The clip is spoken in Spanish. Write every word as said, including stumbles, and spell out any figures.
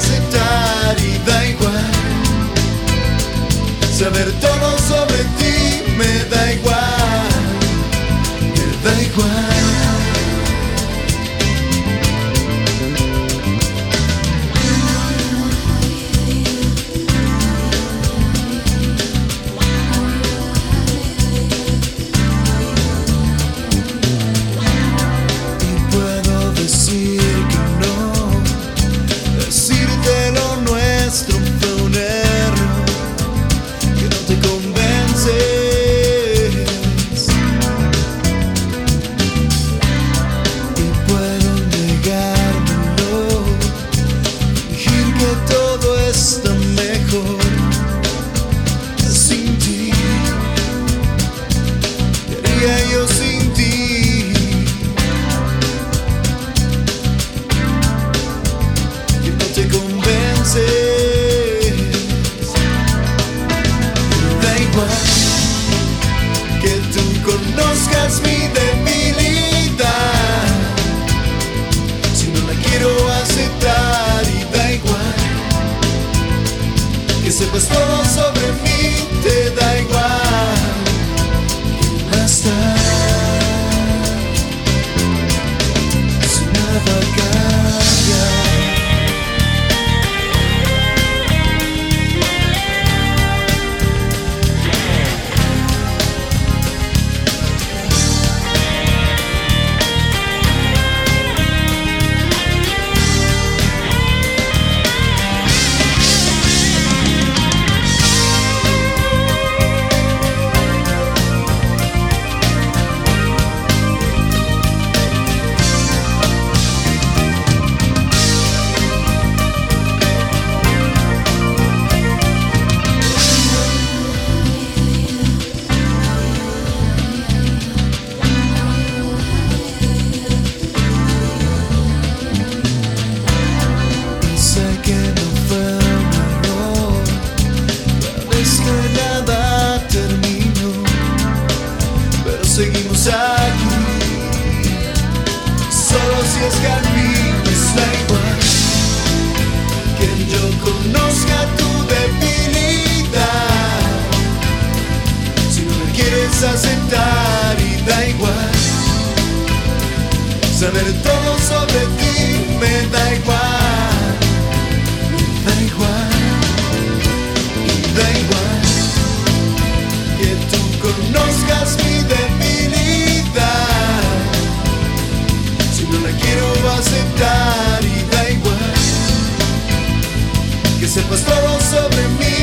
aceptar y da igual. Saber todo sobre ti me da igual, me da igual. Yo sin ti, que no te convences. Da igual que tú conozcas mi debilidad, si no la quiero aceptar. Y da igual que sepas todo sobre mí, te da igual. Basta, si nada cambia. Seguimos aquí, solo si es que a mí me da igual que yo conozca tu debilidad. Si no me quieres aceptar, y da igual saber todo sobre ti, me da igual, me da igual, me da igual que tú conozcas mi debilidad. Aceptar y da igual que sepas todo sobre mí.